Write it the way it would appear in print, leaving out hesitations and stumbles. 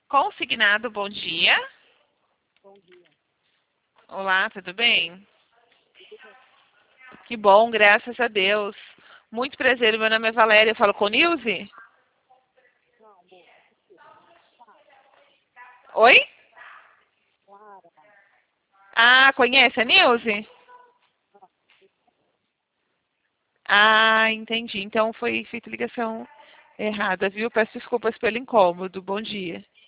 Consignado, bom dia. Bom dia. Olá, tudo bem? Que bom, graças a Deus. Muito prazer, meu nome é Valéria. Eu falo com Nilze? Não, moça, Oi? Clara. Ah, conhece a Nilze? Ah, entendi. Então foi feita ligação errada, viu? Peço desculpas pelo incômodo. Bom dia.